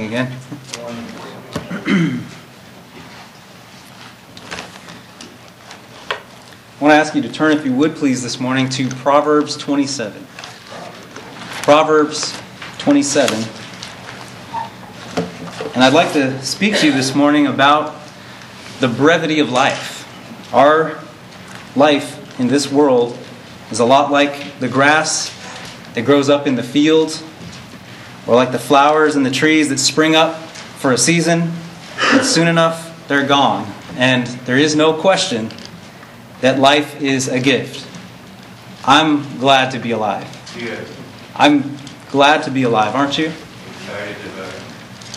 again. I want to ask you to turn, if you would please, this morning to Proverbs 27. Proverbs 27. And I'd like to speak to you this morning about the brevity of life. Our life in this world is a lot like the grass that grows up in the fields, or like the flowers and the trees that spring up for a season, and soon enough they're gone. And there is no question that life is a gift. I'm glad to be alive. Yeah. I'm glad to be alive, aren't you? Excited about it.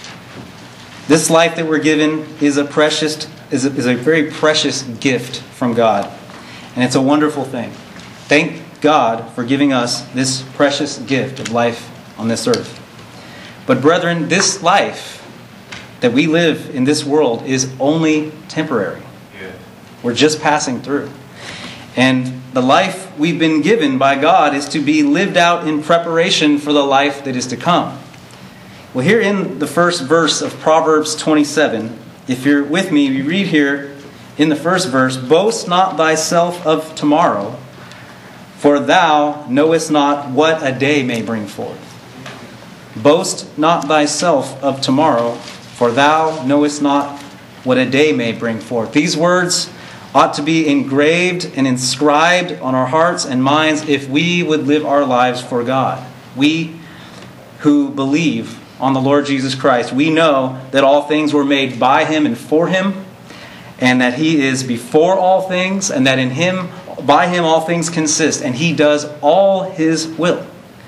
This life that we're given is a very precious gift from God. And it's a wonderful thing. Thank God for giving us this precious gift of life on this earth. But brethren, this life that we live in this world is only temporary. Yeah. We're just passing through. And the life we've been given by God is to be lived out in preparation for the life that is to come. Well, here in the first verse of Proverbs 27, if you're with me, we read here in the first verse, "Boast not thyself of tomorrow, for thou knowest not what a day may bring forth." Boast not thyself of tomorrow, for thou knowest not what a day may bring forth. These words ought to be engraved and inscribed on our hearts and minds if we would live our lives for God. We who believe on the Lord Jesus Christ, we know that all things were made by Him and for Him, and that He is before all things, and that in Him, by Him all things consist, and He does all His will.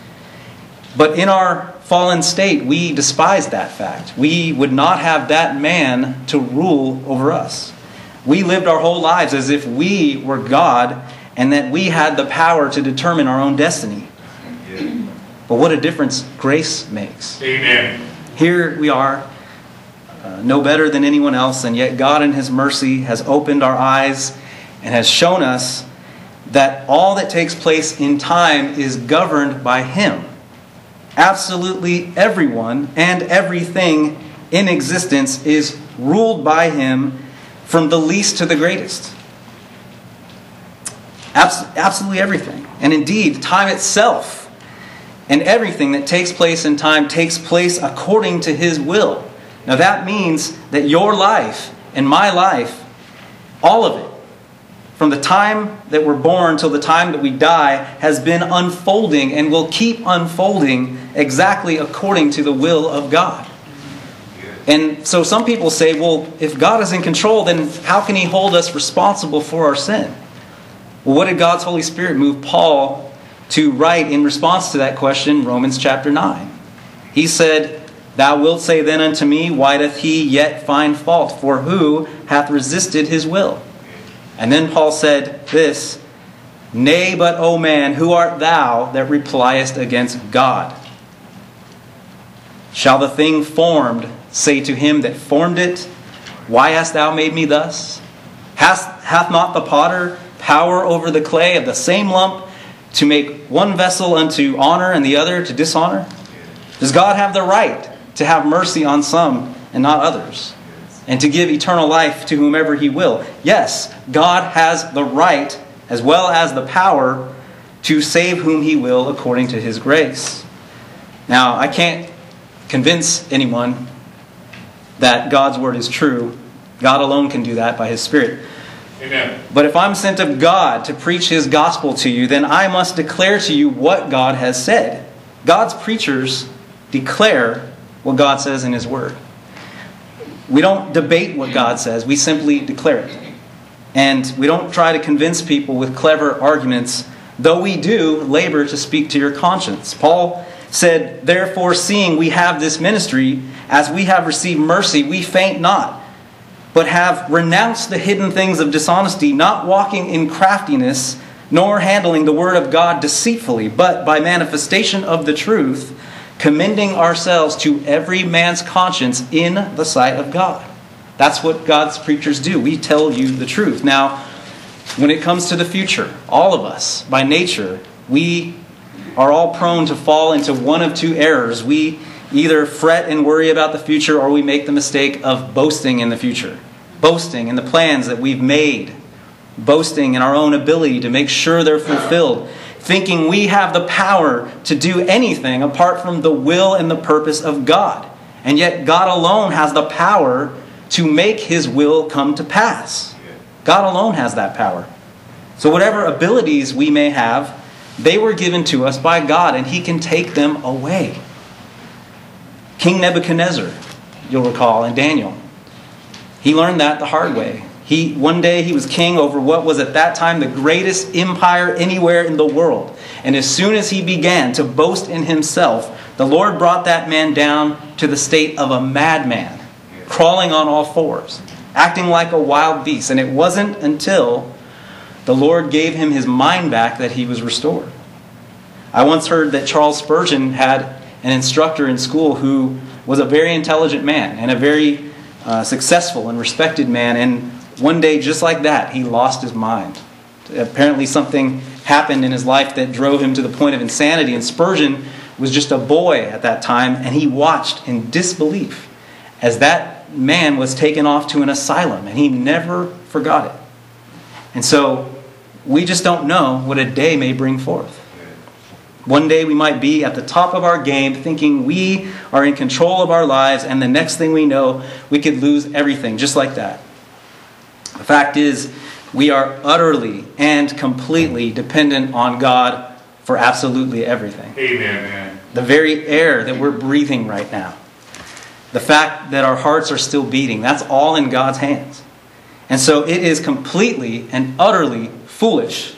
But in our fallen state, we despise that fact. We would not have that man to rule over us. We lived our whole lives as if we were God and that we had the power to determine our own destiny. Yeah. But what a difference grace makes. Amen. Here we are, no better than anyone else, and yet God in His mercy has opened our eyes and has shown us that all that takes place in time is governed by Him. Absolutely everyone and everything in existence is ruled by Him, from the least to the greatest. Absolutely everything. And indeed, time itself and everything that takes place in time takes place according to His will. Now that means that your life and my life, all of it, from the time that we're born till the time that we die, has been unfolding and will keep unfolding exactly according to the will of God. And so some people say, well, if God is in control, then how can He hold us responsible for our sin? Well, what did God's Holy Spirit move Paul to write in response to that question? Romans chapter 9. He said, "Thou wilt say then unto me, why doth he yet find fault? For who hath resisted his will?" And then Paul said this, "Nay, but, O man, who art thou that repliest against God? Shall the thing formed say to him that formed it, Why hast thou made me thus? Hath not the potter power over the clay of the same lump to make one vessel unto honor and the other to dishonor? Does God have the right to have mercy on some and not others, and to give eternal life to whomever He will?" Yes, God has the right as well as the power to save whom He will according to His grace. Now, I can't convince anyone that God's word is true. God alone can do that by His Spirit. Amen. But if I'm sent of God to preach His gospel to you, then I must declare to you what God has said. God's preachers declare what God says in His word. We don't debate what God says. We simply declare it. And we don't try to convince people with clever arguments, though we do labor to speak to your conscience. Paul said, "Therefore, seeing we have this ministry, as we have received mercy, we faint not, but have renounced the hidden things of dishonesty, not walking in craftiness, nor handling the word of God deceitfully, but by manifestation of the truth, commending ourselves to every man's conscience in the sight of God." That's what God's preachers do. We tell you the truth. Now, when it comes to the future, all of us, by nature, we are all prone to fall into one of two errors. We either fret and worry about the future, or we make the mistake of boasting in the future. Boasting in the plans that we've made. Boasting in our own ability to make sure they're fulfilled. Thinking we have the power to do anything apart from the will and the purpose of God. And yet God alone has the power to make His will come to pass. God alone has that power. So whatever abilities we may have, they were given to us by God, and He can take them away. King Nebuchadnezzar, you'll recall, in Daniel, he learned that the hard way. One day he was king over what was at that time the greatest empire anywhere in the world. And as soon as he began to boast in himself, the Lord brought that man down to the state of a madman, crawling on all fours, acting like a wild beast. And it wasn't until the Lord gave him his mind back that he was restored. I once heard that Charles Spurgeon had an instructor in school who was a very intelligent man and a very successful and respected man. And one day, just like that, he lost his mind. Apparently something happened in his life that drove him to the point of insanity. And Spurgeon was just a boy at that time, and he watched in disbelief as that man was taken off to an asylum, and he never forgot it. And so we just don't know what a day may bring forth. One day we might be at the top of our game thinking we are in control of our lives, and the next thing we know, we could lose everything just like that. The fact is, we are utterly and completely dependent on God for absolutely everything. Amen, man. The very air that we're breathing right now. The fact that our hearts are still beating, that's all in God's hands. And so it is completely and utterly foolish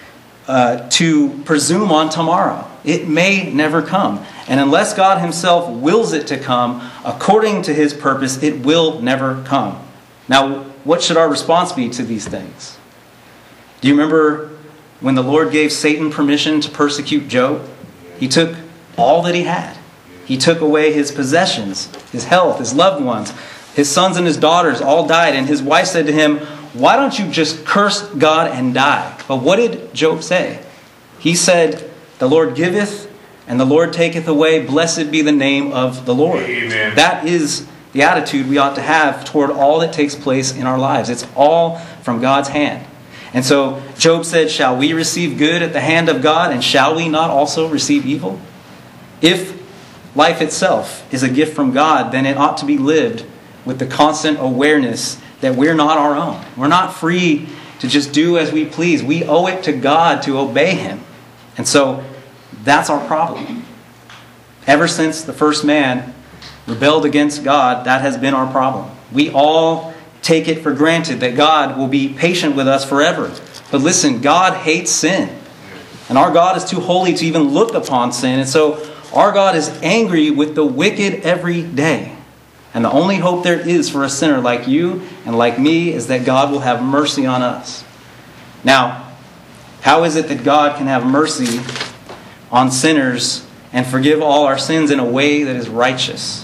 to presume on tomorrow. It may never come. And unless God Himself wills it to come, according to His purpose, it will never come. Now, what should our response be to these things? Do you remember when the Lord gave Satan permission to persecute Job? He took all that he had. He took away his possessions, his health, his loved ones. His sons and his daughters all died. And his wife said to him, "Why don't you just curse God and die?" But what did Job say? He said, "The Lord giveth and the Lord taketh away. Blessed be the name of the Lord." Amen. That is the attitude we ought to have toward all that takes place in our lives. It's all from God's hand. And so Job said, "Shall we receive good at the hand of God, and shall we not also receive evil?" If life itself is a gift from God, then it ought to be lived with the constant awareness that we're not our own. We're not free to just do as we please. We owe it to God to obey Him. And so that's our problem. Ever since the first man rebelled against God, that has been our problem. We all take it for granted that God will be patient with us forever. But listen, God hates sin. And our God is too holy to even look upon sin. And so our God is angry with the wicked every day. And the only hope there is for a sinner like you and like me is that God will have mercy on us. Now, how is it that God can have mercy on sinners and forgive all our sins in a way that is righteous?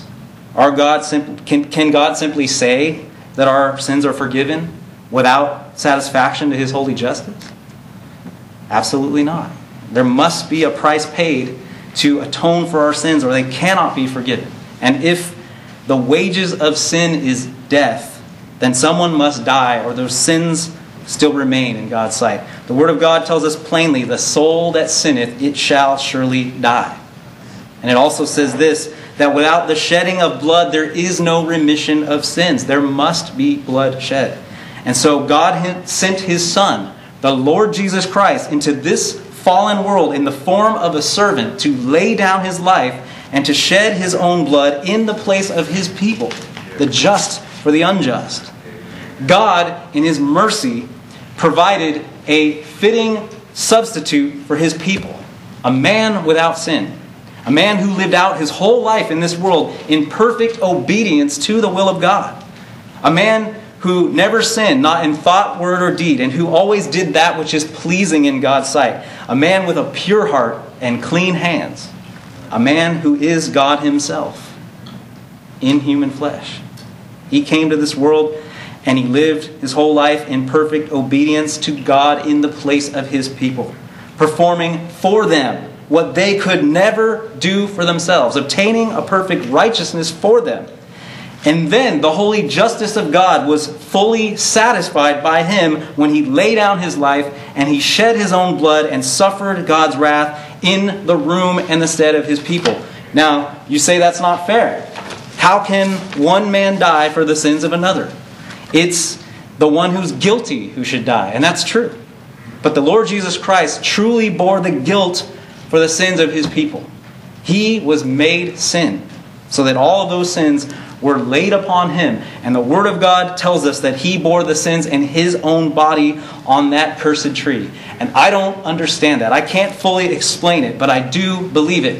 Can God simply say that our sins are forgiven without satisfaction to His holy justice? Absolutely not. There must be a price paid to atone for our sins, or they cannot be forgiven. And if the wages of sin is death, then someone must die, or those sins still remain in God's sight. The Word of God tells us plainly, "The soul that sinneth, it shall surely die." And it also says this, that without the shedding of blood, there is no remission of sins. There must be blood shed. And so God sent His Son, the Lord Jesus Christ, into this fallen world in the form of a servant to lay down His life and to shed His own blood in the place of His people, the just for the unjust. God, in His mercy, provided a fitting substitute for His people, a man without sin. A man who lived out his whole life in this world in perfect obedience to the will of God. A man who never sinned, not in thought, word, or deed, and who always did that which is pleasing in God's sight. A man with a pure heart and clean hands. A man who is God Himself in human flesh. He came to this world and He lived His whole life in perfect obedience to God in the place of His people, performing for them what they could never do for themselves, obtaining a perfect righteousness for them. And then the holy justice of God was fully satisfied by him when he laid down his life and he shed his own blood and suffered God's wrath in the room and the stead of his people. Now, you say that's not fair. How can one man die for the sins of another? It's the one who's guilty who should die, and that's true. But the Lord Jesus Christ truly bore the guilt for the sins of his people. He was made sin, so that all of those sins were laid upon him. And the Word of God tells us that he bore the sins in his own body on that cursed tree. And I don't understand that. I can't fully explain it, but I do believe it.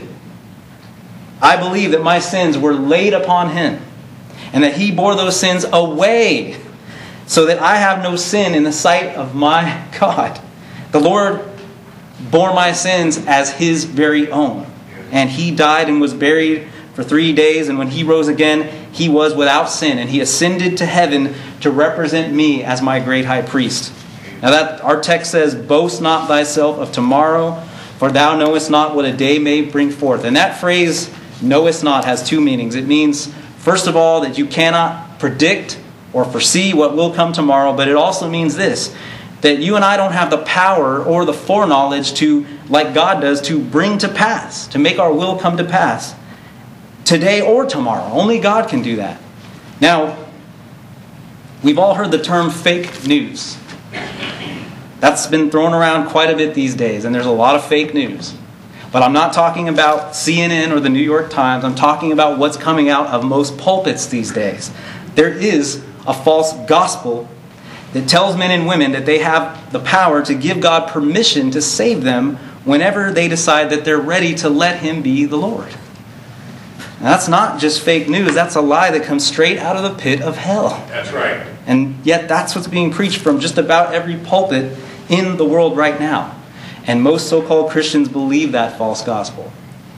I believe that my sins were laid upon him, and that he bore those sins away, so that I have no sin in the sight of my God. The Lord bore my sins as his very own. And he died and was buried for 3 days. And when he rose again, he was without sin. And he ascended to heaven to represent me as my great high priest. Now that our text says, "Boast not thyself of tomorrow, for thou knowest not what a day may bring forth." And that phrase, "knowest not," has two meanings. It means, first of all, that you cannot predict or foresee what will come tomorrow. But it also means this, that you and I don't have the power or the foreknowledge to, like God does, to bring to pass, to make our will come to pass today or tomorrow. Only God can do that. Now, we've all heard the term fake news. That's been thrown around quite a bit these days, and there's a lot of fake news. But I'm not talking about CNN or the New York Times. I'm talking about what's coming out of most pulpits these days. There is a false gospel that tells men and women that they have the power to give God permission to save them whenever they decide that they're ready to let him be the Lord. Now, that's not just fake news. That's a lie that comes straight out of the pit of hell. That's right. And yet that's what's being preached from just about every pulpit in the world right now. And most so-called Christians believe that false gospel.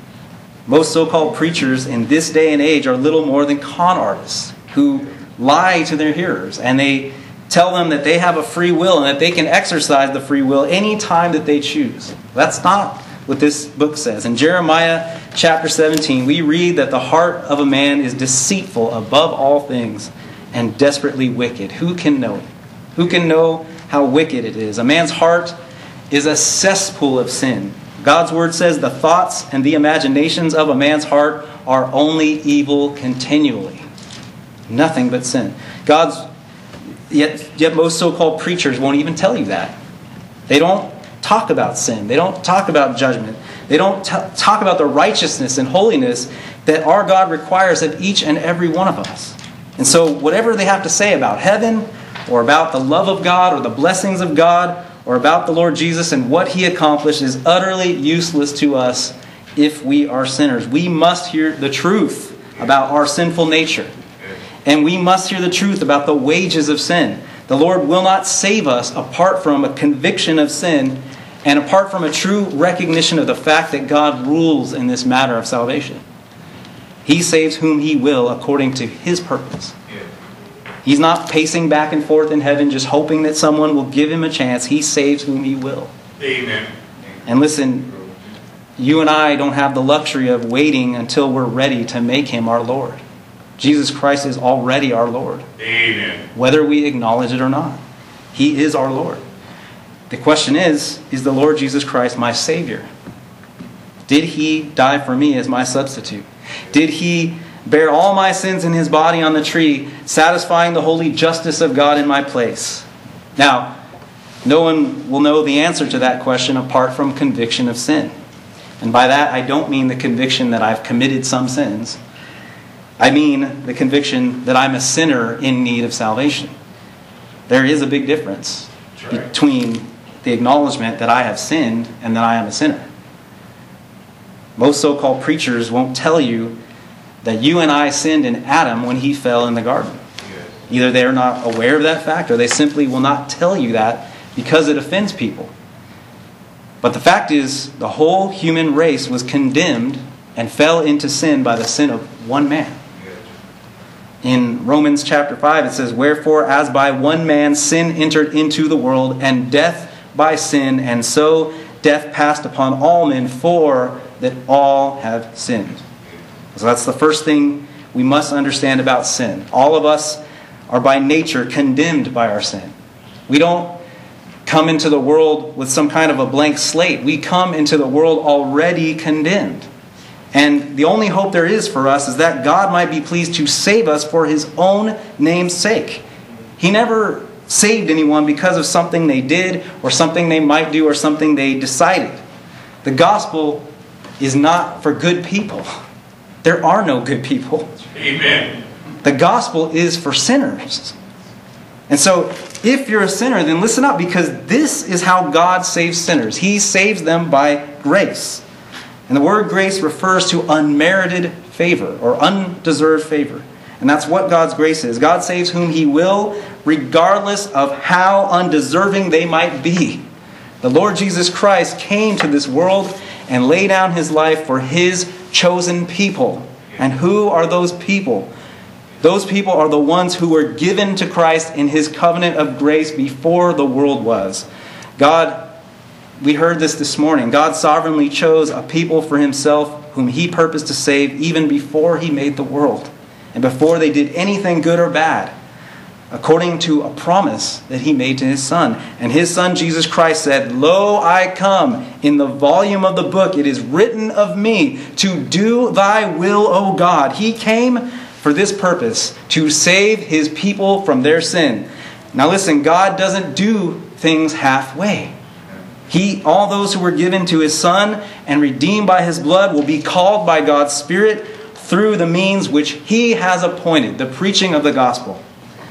Most so-called preachers in this day and age are little more than con artists who lie to their hearers, and they tell them that they have a free will and that they can exercise the free will any time that they choose. That's not what this book says. In Jeremiah chapter 17, we read that the heart of a man is deceitful above all things and desperately wicked. Who can know it? Who can know how wicked it is? A man's heart is a cesspool of sin. God's word says the thoughts and the imaginations of a man's heart are only evil continually. Nothing but sin. Yet most so-called preachers won't even tell you that. They don't talk about sin. They don't talk about judgment. They don't talk about the righteousness and holiness that our God requires of each and every one of us. And so whatever they have to say about heaven, or about the love of God, or the blessings of God, or about the Lord Jesus and what he accomplished is utterly useless to us if we are sinners. We must hear the truth about our sinful nature. And we must hear the truth about the wages of sin. The Lord will not save us apart from a conviction of sin and apart from a true recognition of the fact that God rules in this matter of salvation. He saves whom he will according to his purpose. He's not pacing back and forth in heaven just hoping that someone will give him a chance. He saves whom he will. Amen. And listen, you and I don't have the luxury of waiting until we're ready to make him our Lord. Jesus Christ is already our Lord. Amen. Whether we acknowledge it or not. He is our Lord. The question is the Lord Jesus Christ my Savior? Did he die for me as my substitute? Did he bear all my sins in his body on the tree, satisfying the holy justice of God in my place? Now, no one will know the answer to that question apart from conviction of sin. And by that, I don't mean the conviction that I've committed some sins. I mean the conviction that I'm a sinner in need of salvation. There is a big difference between the acknowledgement that I have sinned and that I am a sinner. Most so-called preachers won't tell you that you and I sinned in Adam when he fell in the garden. Either they're not aware of that fact or they simply will not tell you that because it offends people. But the fact is, the whole human race was condemned and fell into sin by the sin of one man. In Romans chapter 5 it says, "Wherefore as by one man sin entered into the world, and death by sin, and so death passed upon all men, for that all have sinned. So that's the first thing we must understand about sin. All of us are by nature condemned by our sin. We don't come into the world with some kind of a blank slate. We come into the world already condemned. And the only hope there is for us is that God might be pleased to save us for His own name's sake. He never saved anyone because of something they did or something they might do or something they decided. The gospel is not for good people. There are no good people. Amen. The gospel is for sinners. And so, if you're a sinner, then listen up, because this is how God saves sinners. He saves them by grace. And the word grace refers to unmerited favor or undeserved favor. And that's what God's grace is. God saves whom He will, regardless of how undeserving they might be. The Lord Jesus Christ came to this world and laid down His life for His chosen people. And who are those people? Those people are the ones who were given to Christ in His covenant of grace before the world was. God, we heard this morning, God sovereignly chose a people for Himself whom He purposed to save even before He made the world and before they did anything good or bad, according to a promise that He made to His Son. And His Son, Jesus Christ, said, "Lo, I come. In the volume of the book it is written of me, to do Thy will, O God." He came for this purpose, to save His people from their sin. Now listen, God doesn't do things halfway. All those who were given to His Son and redeemed by His blood will be called by God's Spirit through the means which He has appointed, the preaching of the gospel.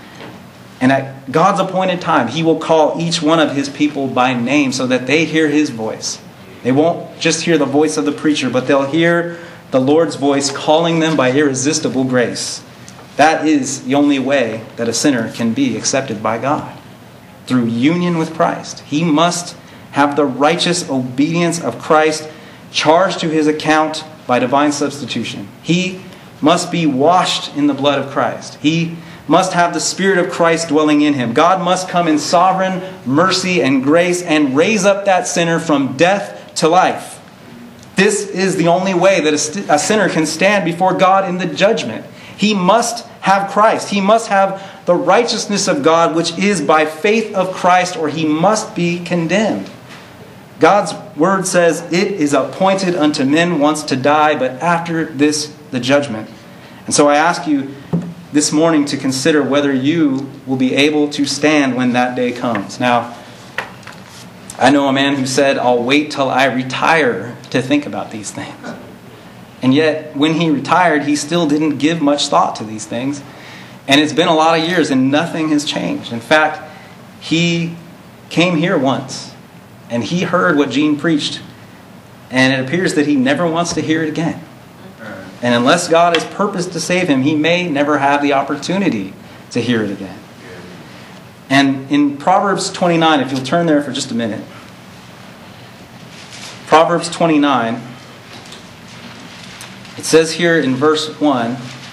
And at God's appointed time, He will call each one of His people by name so that they hear His voice. They won't just hear the voice of the preacher, but they'll hear the Lord's voice calling them by irresistible grace. That is the only way that a sinner can be accepted by God, through union with Christ. He must have the righteous obedience of Christ charged to his account by divine substitution. He must be washed in the blood of Christ. He must have the Spirit of Christ dwelling in him. God must come in sovereign mercy and grace and raise up that sinner from death to life. This is the only way that a sinner can stand before God in the judgment. He must have Christ. He must have the righteousness of God, which is by faith of Christ, or he must be condemned. God's word says, "It is appointed unto men once to die, but after this the judgment." And so I ask you this morning to consider whether you will be able to stand when that day comes. Now, I know a man who said, "I'll wait till I retire to think about these things." And yet, when he retired, he still didn't give much thought to these things. And it's been a lot of years and nothing has changed. In fact, he came here once and he heard what Gene preached. And it appears that he never wants to hear it again. And unless God has purposed to save him, he may never have the opportunity to hear it again. And in Proverbs 29, if you'll turn there for just a minute. Proverbs 29, it says here in verse 1,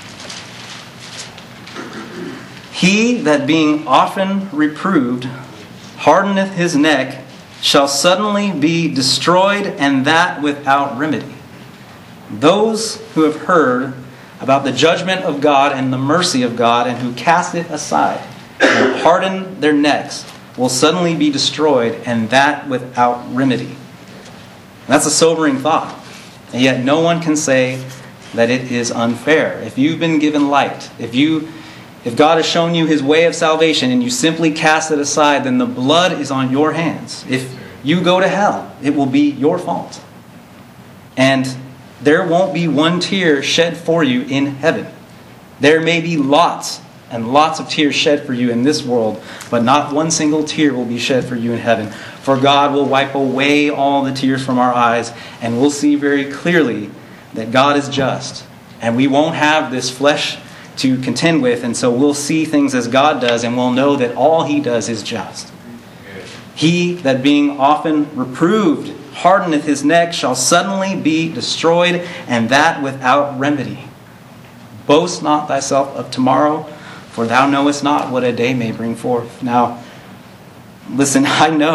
"He that being often reproved hardeneth his neck shall suddenly be destroyed, and that without remedy." Those who have heard about the judgment of God and the mercy of God and who cast it aside and harden their necks will suddenly be destroyed, and that without remedy. That's a sobering thought. And yet no one can say that it is unfair. If you've been given light, if God has shown you His way of salvation and you simply cast it aside, then the blood is on your hands. If you go to hell, it will be your fault. And there won't be one tear shed for you in heaven. There may be lots and lots of tears shed for you in this world, but not one single tear will be shed for you in heaven. For God will wipe away all the tears from our eyes, and we'll see very clearly that God is just. And we won't have this flesh to contend with, and so we'll see things as God does, and we'll know that all He does is just. "He that being often reproved hardeneth his neck shall suddenly be destroyed, and that without remedy. Boast not thyself of tomorrow, for thou knowest not what a day may bring forth." Now, listen, I know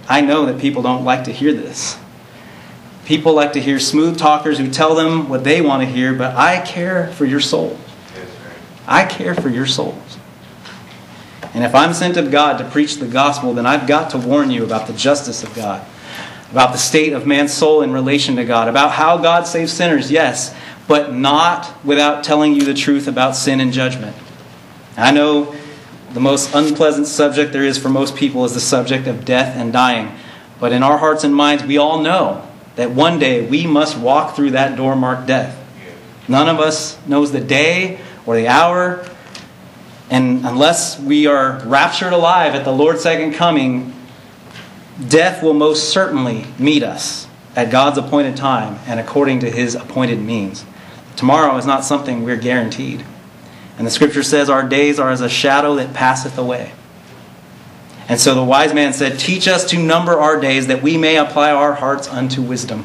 I know that people don't like to hear this. People like to hear smooth talkers who tell them what they want to hear, but I care for your souls. I care for your souls. And if I'm sent of God to preach the gospel, then I've got to warn you about the justice of God, about the state of man's soul in relation to God, about how God saves sinners, yes, but not without telling you the truth about sin and judgment. I know the most unpleasant subject there is for most people is the subject of death and dying. But in our hearts and minds, we all know that one day we must walk through that door marked death. None of us knows the day or the hour. And unless we are raptured alive at the Lord's second coming, death will most certainly meet us at God's appointed time and according to His appointed means. Tomorrow is not something we're guaranteed. And the Scripture says our days are as a shadow that passeth away. And so the wise man said, teach us to number our days that we may apply our hearts unto wisdom.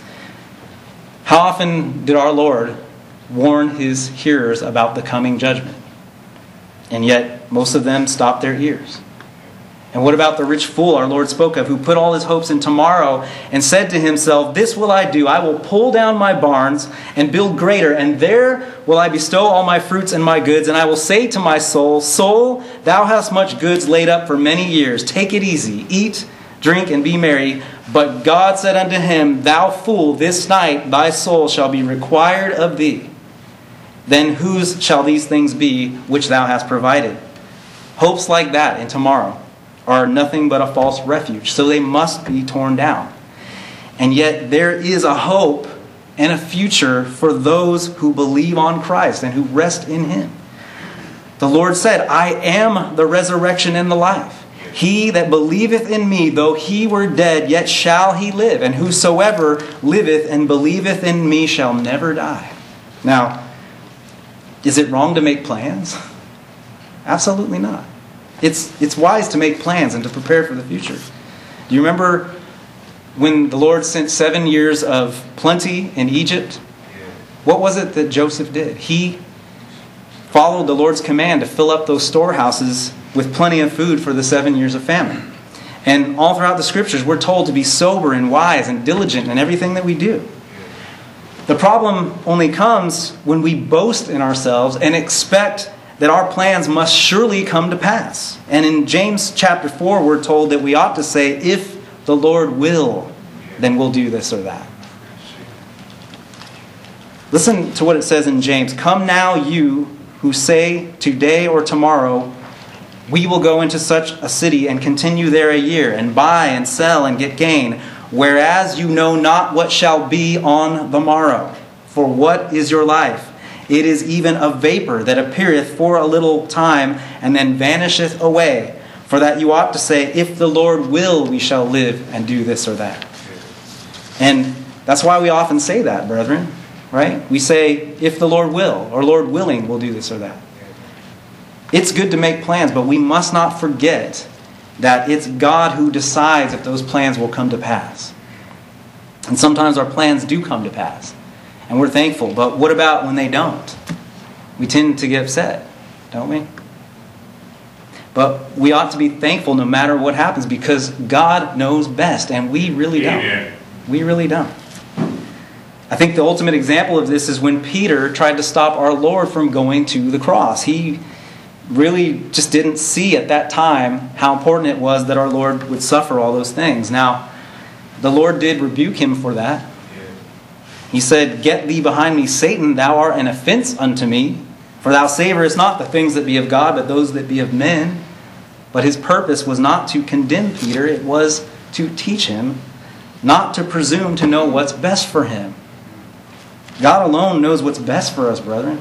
How often did our Lord warn His hearers about the coming judgment? And yet most of them stopped their ears. And what about the rich fool our Lord spoke of, who put all his hopes in tomorrow and said to himself, this will I do, I will pull down my barns and build greater, and there will I bestow all my fruits and my goods, and I will say to my soul, soul, thou hast much goods laid up for many years, take it easy, eat, drink, and be merry. But God said unto him, thou fool, this night thy soul shall be required of thee. Then whose shall these things be which thou hast provided? Hopes like that in tomorrow are nothing but a false refuge, so they must be torn down. And yet there is a hope and a future for those who believe on Christ and who rest in Him. The Lord said, I am the resurrection and the life. He that believeth in me, though he were dead, yet shall he live. And whosoever liveth and believeth in me shall never die. Now, is it wrong to make plans? Absolutely not. It's wise to make plans and to prepare for the future. Do you remember when the Lord sent 7 years of plenty in Egypt? What was it that Joseph did? He followed the Lord's command to fill up those storehouses with plenty of food for the 7 years of famine. And all throughout the Scriptures, we're told to be sober and wise and diligent in everything that we do. The problem only comes when we boast in ourselves and expect that our plans must surely come to pass. And in James chapter 4, we're told that we ought to say, if the Lord will, then we'll do this or that. Listen to what it says in James. Come now, you who say today or tomorrow, we will go into such a city and continue there a year, and buy and sell and get gain, whereas you know not what shall be on the morrow. For what is your life? It is even a vapor that appeareth for a little time, and then vanisheth away. For that you ought to say, if the Lord will, we shall live and do this or that. And that's why we often say that, brethren. Right? We say, if the Lord will, or Lord willing, we'll do this or that. It's good to make plans, but we must not forget that it's God who decides if those plans will come to pass. And sometimes our plans do come to pass. And we're thankful. But what about when they don't? We tend to get upset, don't we? But we ought to be thankful no matter what happens, because God knows best, and we really don't. Amen. We really don't. I think the ultimate example of this is when Peter tried to stop our Lord from going to the cross. He really just didn't see at that time how important it was that our Lord would suffer all those things. Now, the Lord did rebuke him for that. He said, get thee behind me, Satan, thou art an offense unto me. For thou savorest not the things that be of God, but those that be of men. But his purpose was not to condemn Peter. It was to teach him not to presume to know what's best for him. God alone knows what's best for us, brethren.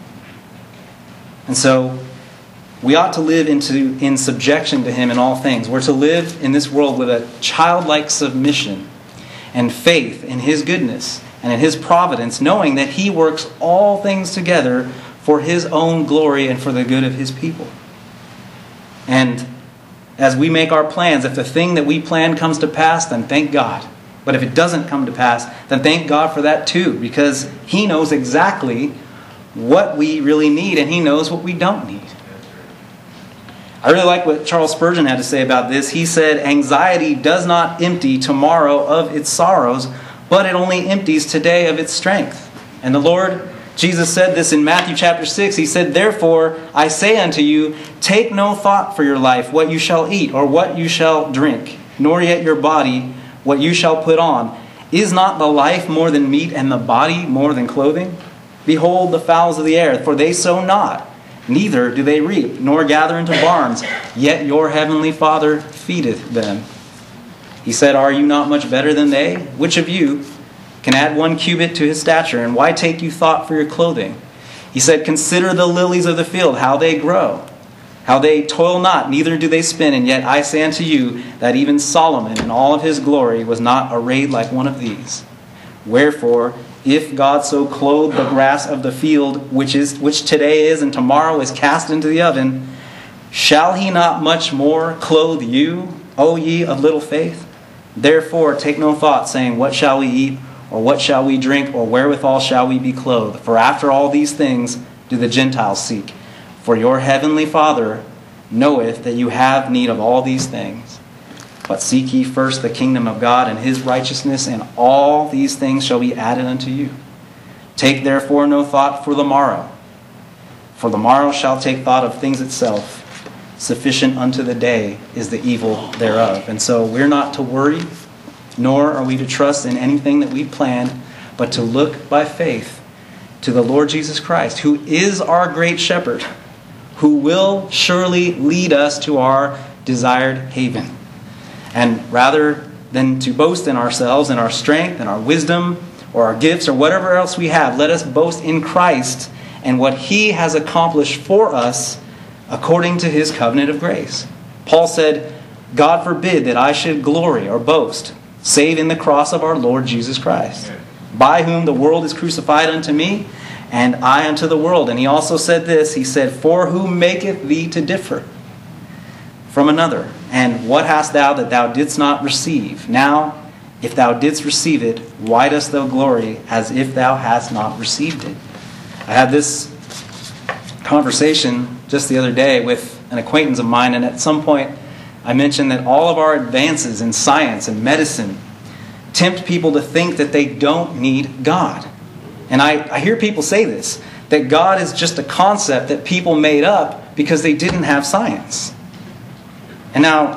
And so we ought to live in subjection to Him in all things. We're to live in this world with a childlike submission and faith in His goodness and in His providence, knowing that He works all things together for His own glory and for the good of His people. And as we make our plans, if the thing that we plan comes to pass, then thank God. But if it doesn't come to pass, then thank God for that too, because He knows exactly what we really need, and He knows what we don't need. I really like what Charles Spurgeon had to say about this. He said, "Anxiety does not empty tomorrow of its sorrows, but it only empties today of its strength." And the Lord Jesus said this in Matthew chapter 6. He said, "Therefore I say unto you, take no thought for your life, what you shall eat, or what you shall drink, nor yet your body, what you shall put on. Is not the life more than meat, and the body more than clothing? Behold the fowls of the air, for they sow not, neither do they reap, nor gather into barns, yet your heavenly Father feedeth them." He said, "Are you not much better than they? Which of you can add 1 cubit to his stature? And why take you thought for your clothing?" He said, "Consider the lilies of the field, how they grow, how they toil not, neither do they spin. And yet I say unto you, that even Solomon in all of his glory was not arrayed like one of these. Wherefore, if God so clothe the grass of the field, which today is and tomorrow is cast into the oven, shall he not much more clothe you, O ye of little faith? Therefore take no thought, saying, what shall we eat, or what shall we drink, or wherewithal shall we be clothed? For after all these things do the Gentiles seek. For your heavenly Father knoweth that you have need of all these things. But seek ye first the kingdom of God and his righteousness, and all these things shall be added unto you. Take therefore no thought for the morrow, for the morrow shall take thought of things itself. Sufficient unto the day is the evil thereof." And so we're not to worry, nor are we to trust in anything that we planned, but to look by faith to the Lord Jesus Christ, who is our great shepherd, who will surely lead us to our desired haven. And rather than to boast in ourselves and our strength and our wisdom or our gifts or whatever else we have, let us boast in Christ and what he has accomplished for us according to his covenant of grace. Paul said, "God forbid that I should glory or boast, save in the cross of our Lord Jesus Christ, by whom the world is crucified unto me, and I unto the world." And he also said this, he said, "For who maketh thee to differ from another? And what hast thou that thou didst not receive? Now, if thou didst receive it, why dost thou glory as if thou hadst not received it?" I had this conversation just the other day with an acquaintance of mine, and at some point I mentioned that all of our advances in science and medicine tempt people to think that they don't need God. And I hear people say this, that God is just a concept that people made up because they didn't have science. And now,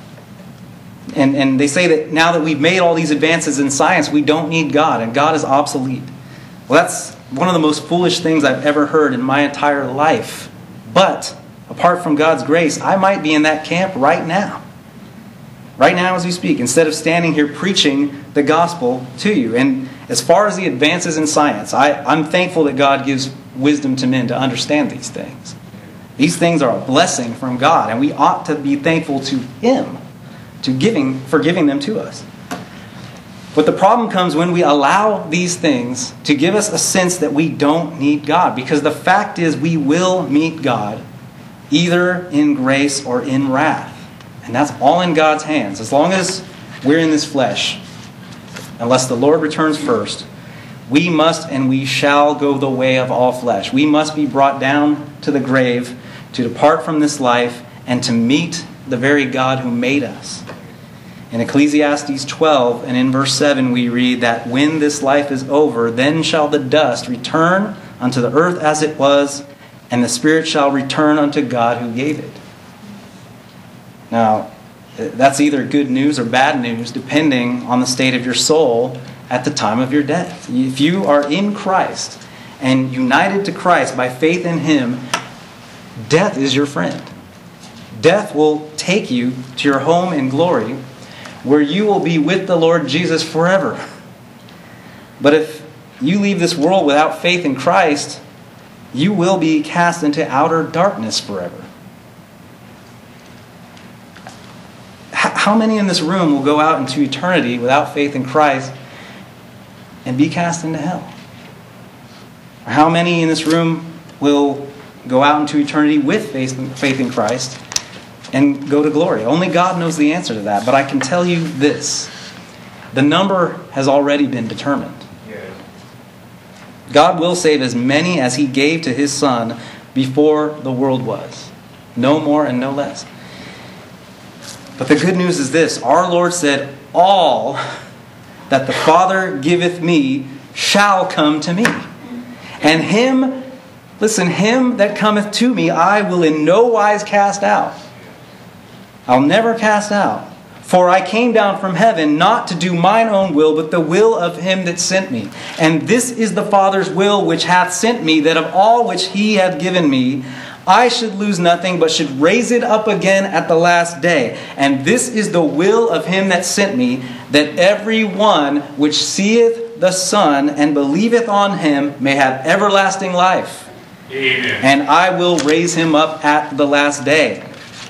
and they say that now that we've made all these advances in science, we don't need God, and God is obsolete. Well, that's one of the most foolish things I've ever heard in my entire life. But apart from God's grace, I might be in that camp right now. Right now as we speak, instead of standing here preaching the gospel to you. And as far as the advances in science, I'm thankful that God gives wisdom to men to understand these things. These things are a blessing from God, and we ought to be thankful to him for giving them to us. But the problem comes when we allow these things to give us a sense that we don't need God. Because the fact is, we will meet God either in grace or in wrath. And that's all in God's hands. As long as we're in this flesh, unless the Lord returns first, we must and we shall go the way of all flesh. We must be brought down to the grave to depart from this life and to meet the very God who made us. In Ecclesiastes 12 and in verse 7 we read that when this life is over, then shall the dust return unto the earth as it was, and the spirit shall return unto God who gave it. Now, that's either good news or bad news depending on the state of your soul at the time of your death. If you are in Christ and united to Christ by faith in him, death is your friend. Death will take you to your home in glory, where you will be with the Lord Jesus forever. But if you leave this world without faith in Christ, you will be cast into outer darkness forever. How many in this room will go out into eternity without faith in Christ and be cast into hell? Or how many in this room will go out into eternity with faith in Christ and go to glory? Only God knows the answer to that. But I can tell you this. The number has already been determined. God will save as many as he gave to his Son before the world was. No more and no less. But the good news is this. Our Lord said, all that the Father giveth me shall come to me. And him that cometh to me, I will in no wise cast out. I'll never cast out. For I came down from heaven not to do mine own will, but the will of him that sent me. And this is the Father's will which hath sent me, that of all which he hath given me, I should lose nothing, but should raise it up again at the last day. And this is the will of him that sent me, that every one which seeth the Son and believeth on him may have everlasting life. Amen. And I will raise him up at the last day.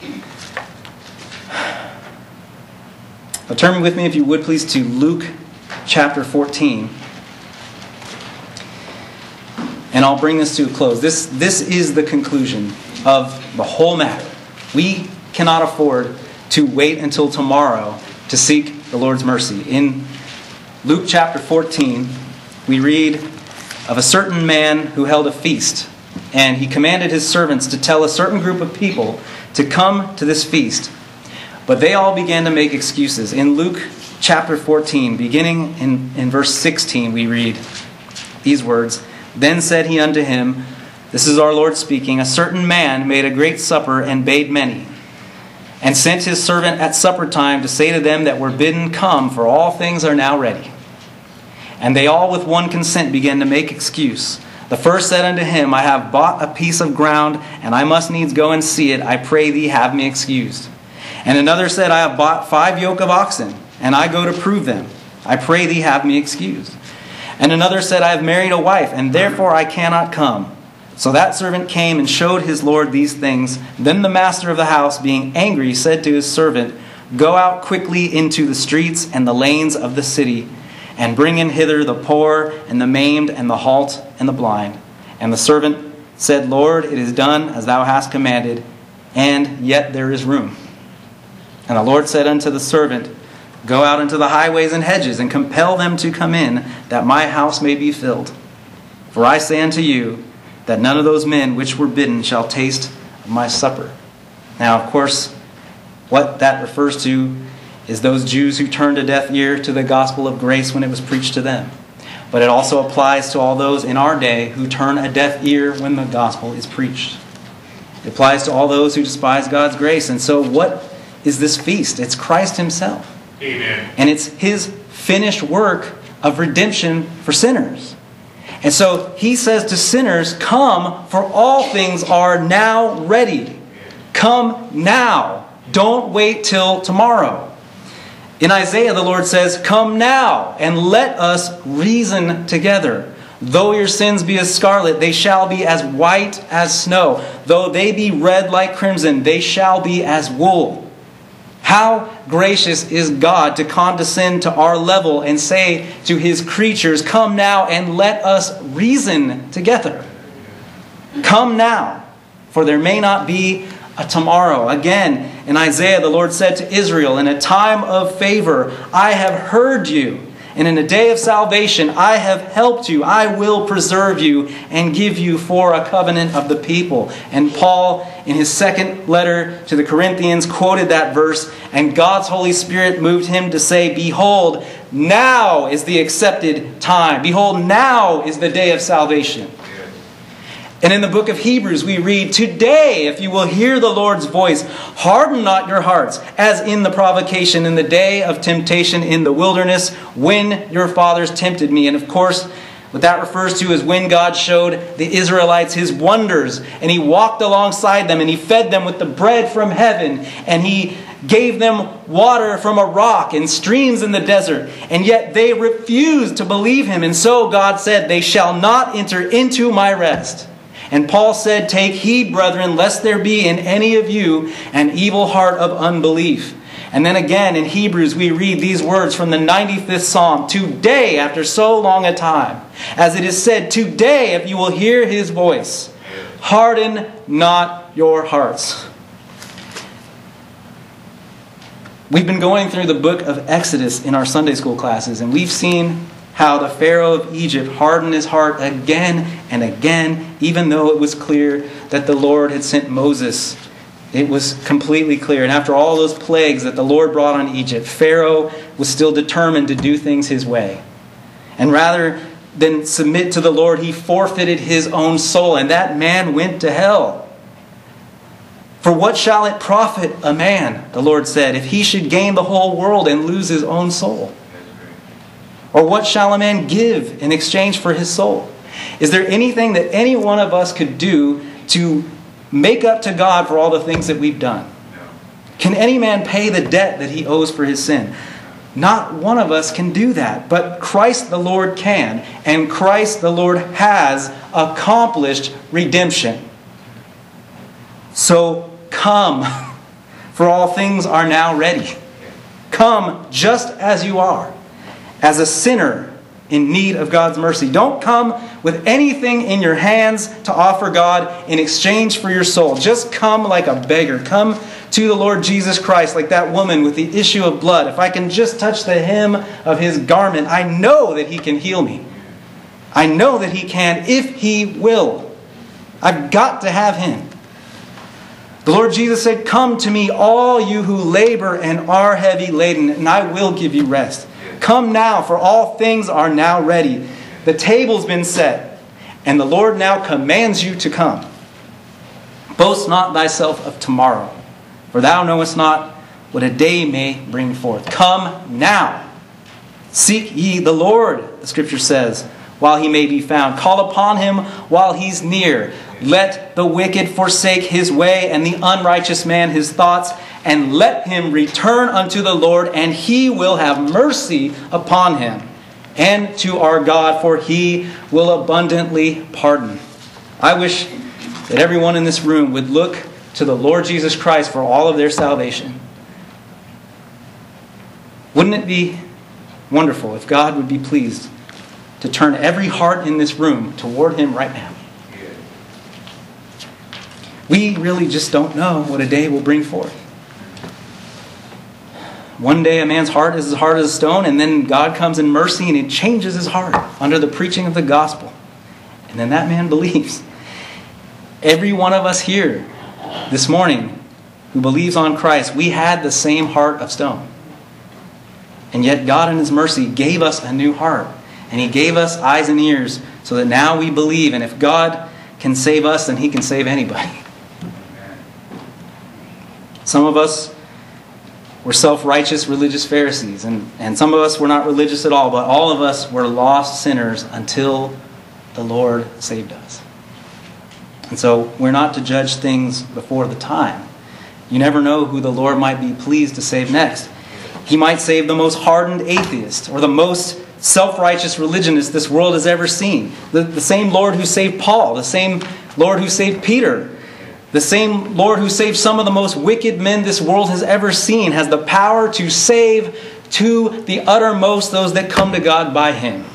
But turn with me, if you would please, to Luke chapter 14. And I'll bring this to a close. This is the conclusion of the whole matter. We cannot afford to wait until tomorrow to seek the Lord's mercy. In Luke chapter 14, we read of a certain man who held a feast. And he commanded his servants to tell a certain group of people to come to this feast. But they all began to make excuses. In Luke chapter 14, beginning in verse 16, we read these words. Then said he unto him, this is our Lord speaking, a certain man made a great supper and bade many, and sent his servant at supper time to say to them that were bidden, come, for all things are now ready. And they all with one consent began to make excuse. The first said unto him, I have bought a piece of ground, and I must needs go and see it. I pray thee, have me excused. And another said, I have bought 5 yoke of oxen, and I go to prove them. I pray thee, have me excused. And another said, I have married a wife, and therefore I cannot come. So that servant came and showed his lord these things. Then the master of the house, being angry, said to his servant, go out quickly into the streets and the lanes of the city, and bring in hither the poor, and the maimed, and the halt, and the blind. And the servant said, Lord, it is done as thou hast commanded, and yet there is room. And the Lord said unto the servant, go out into the highways and hedges, and compel them to come in, that my house may be filled. For I say unto you, that none of those men which were bidden shall taste of my supper. Now, of course, what that refers to is those Jews who turned a deaf ear to the gospel of grace when it was preached to them. But it also applies to all those in our day who turn a deaf ear when the gospel is preached. It applies to all those who despise God's grace. And so what is this feast? It's Christ himself. Amen. And it's his finished work of redemption for sinners. And so he says to sinners, come, for all things are now ready. Come now. Don't wait till tomorrow. In Isaiah, the Lord says, come now and let us reason together. Though your sins be as scarlet, they shall be as white as snow. Though they be red like crimson, they shall be as wool. How gracious is God to condescend to our level and say to his creatures, come now and let us reason together. Come now, for there may not be a tomorrow. Again, in Isaiah, the Lord said to Israel, in a time of favor, I have heard you. And in a day of salvation, I have helped you. I will preserve you and give you for a covenant of the people. And Paul, in his second letter to the Corinthians, quoted that verse. And God's Holy Spirit moved him to say, behold, now is the accepted time. Behold, now is the day of salvation. And in the book of Hebrews we read, today, if you will hear the Lord's voice, harden not your hearts, as in the provocation in the day of temptation in the wilderness, when your fathers tempted me. And of course, what that refers to is when God showed the Israelites his wonders, and he walked alongside them, and he fed them with the bread from heaven, and he gave them water from a rock and streams in the desert. And yet they refused to believe him. And so God said, they shall not enter into my rest. And Paul said, take heed, brethren, lest there be in any of you an evil heart of unbelief. And then again in Hebrews we read these words from the 95th Psalm. Today, after so long a time, as it is said, today, if you will hear his voice, harden not your hearts. We've been going through the book of Exodus in our Sunday school classes, and we've seen how the Pharaoh of Egypt hardened his heart again and again, even though it was clear that the Lord had sent Moses It was completely clear. And after all those plagues that the Lord brought on Egypt, Pharaoh was still determined to do things his way. And rather than submit to the Lord, he forfeited his own soul. And that man went to hell. For what shall it profit a man, the Lord said, if he should gain the whole world and lose his own soul? Or what shall a man give in exchange for his soul? Is there anything that any one of us could do to make up to God for all the things that we've done? Can any man pay the debt that he owes for his sin? Not one of us can do that. But Christ the Lord can. And Christ the Lord has accomplished redemption. So come, for all things are now ready. Come just as you are, as a sinner in need of God's mercy. Don't come with anything in your hands to offer God in exchange for your soul. Just come like a beggar. Come to the Lord Jesus Christ like that woman with the issue of blood. If I can just touch the hem of his garment, I know that he can heal me. I know that he can if he will. I've got to have him. The Lord Jesus said, "Come to me, all you who labor and are heavy laden, and I will give you rest." Come now, for all things are now ready. The table's been set, and the Lord now commands you to come. Boast not thyself of tomorrow, for thou knowest not what a day may bring forth. Come now. Seek ye the Lord, the Scripture says, while he may be found. Call upon him while he's near. Let the wicked forsake his way, and the unrighteous man his thoughts, and let him return unto the Lord, and he will have mercy upon him, and to our God, for he will abundantly pardon. I wish that everyone in this room would look to the Lord Jesus Christ for all of their salvation. Wouldn't it be wonderful if God would be pleased to turn every heart in this room toward him right now? We really just don't know what a day will bring forth. One day a man's heart is as hard as a stone, and then God comes in mercy and he changes his heart under the preaching of the gospel. And then that man believes. Every one of us here this morning who believes on Christ, we had the same heart of stone. And yet God in his mercy gave us a new heart. And he gave us eyes and ears so that now we believe. And if God can save us, then he can save anybody. Some of us were self-righteous religious Pharisees. And some of us were not religious at all. But all of us were lost sinners until the Lord saved us. And so we're not to judge things before the time. You never know who the Lord might be pleased to save next. He might save the most hardened atheist or the most self-righteous religionist this world has ever seen. The same Lord who saved Paul, the same Lord who saved Peter, the same Lord who saved some of the most wicked men this world has ever seen, has the power to save to the uttermost those that come to God by him.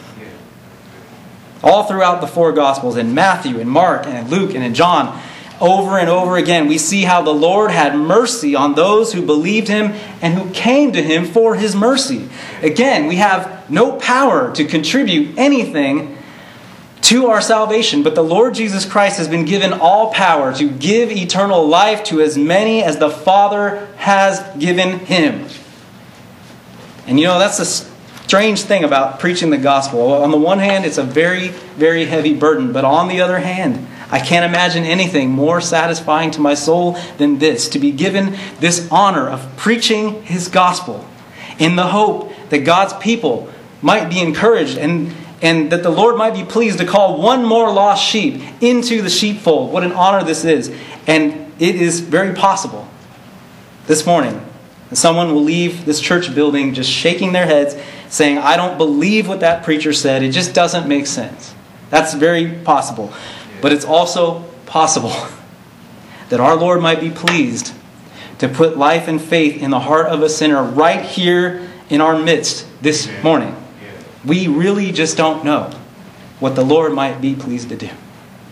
All throughout the four Gospels, in Matthew, in Mark, and in Luke, and in John, over and over again, we see how the Lord had mercy on those who believed him and who came to him for his mercy. Again, we have no power to contribute anything to our salvation, but the Lord Jesus Christ has been given all power to give eternal life to as many as the Father has given him. And you know, that's a strange thing about preaching the gospel. On the one hand, it's a very, very heavy burden, but on the other hand, I can't imagine anything more satisfying to my soul than this, to be given this honor of preaching his gospel in the hope that God's people might be encouraged and that the Lord might be pleased to call one more lost sheep into the sheepfold. What an honor this is. And it is very possible this morning that someone will leave this church building just shaking their heads, saying, I don't believe what that preacher said. It just doesn't make sense. That's very possible. But it's also possible that our Lord might be pleased to put life and faith in the heart of a sinner right here in our midst this morning. We really just don't know what the Lord might be pleased to do.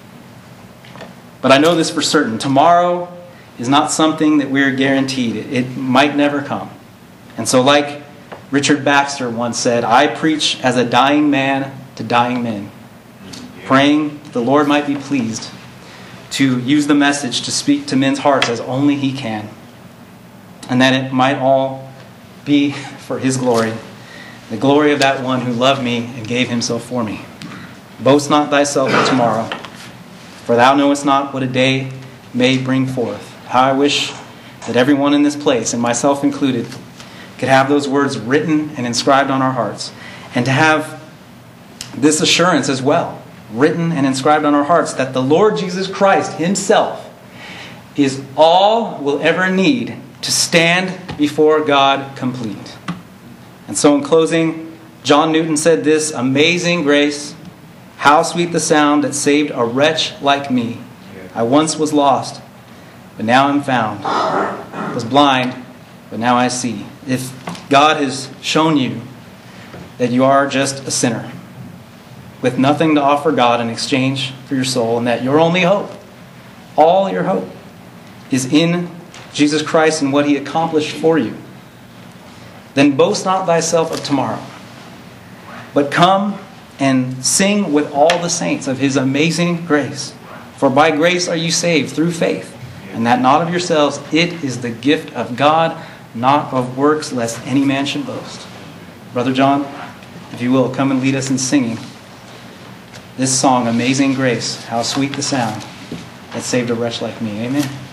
But I know this for certain. Tomorrow is not something that we're guaranteed. It might never come. And so like Richard Baxter once said, I preach as a dying man to dying men, praying the Lord might be pleased to use the message to speak to men's hearts as only He can. And that it might all be for His glory, the glory of that one who loved me and gave Himself for me. Boast not thyself of tomorrow, for thou knowest not what a day may bring forth. How I wish that everyone in this place, and myself included, could have those words written and inscribed on our hearts, and to have this assurance as well, written and inscribed on our hearts, that the Lord Jesus Christ Himself is all we'll ever need to stand before God complete. And so in closing, John Newton said this: amazing grace, how sweet the sound that saved a wretch like me. I once was lost, but now I'm found. Was blind, but now I see. If God has shown you that you are just a sinner with nothing to offer God in exchange for your soul, and that your only hope, all your hope, is in Jesus Christ and what He accomplished for you, then boast not thyself of tomorrow, but come and sing with all the saints of His amazing grace. For by grace are you saved through faith, and that not of yourselves, it is the gift of God, not of works, lest any man should boast. Brother John, if you will, come and lead us in singing this song, Amazing Grace, how sweet the sound that saved a wretch like me. Amen.